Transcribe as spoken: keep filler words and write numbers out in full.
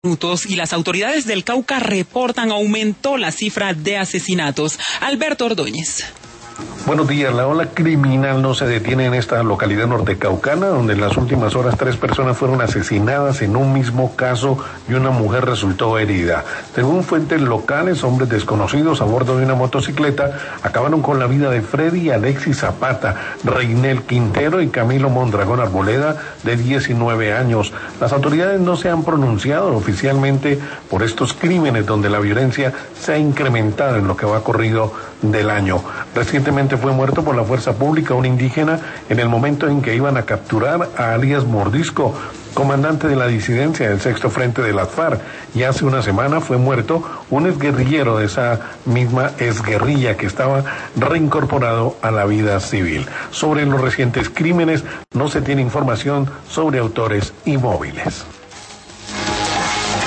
minutos y las autoridades del Cauca reportan aumentó la cifra de asesinatos. Alberto Ordóñez. Buenos días. La ola criminal no se detiene en esta localidad nortecaucana, donde en las últimas horas tres personas fueron asesinadas en un mismo caso y una mujer resultó herida. Según fuentes locales, hombres desconocidos a bordo de una motocicleta acabaron con la vida de Freddy Alexis Zapata, Reinel Quintero y Camilo Mondragón Arboleda, de diecinueve años. Las autoridades no se han pronunciado oficialmente por estos crímenes, donde la violencia se ha incrementado en lo que va corrido del año. Recientemente fue muerto por la fuerza pública un indígena en el momento en que iban a capturar a alias Mordisco, comandante de la disidencia del sexto frente de las FARC, y hace una semana fue muerto un exguerrillero de esa misma exguerrilla que estaba reincorporado a la vida civil. Sobre los recientes crímenes no se tiene información sobre autores y móviles.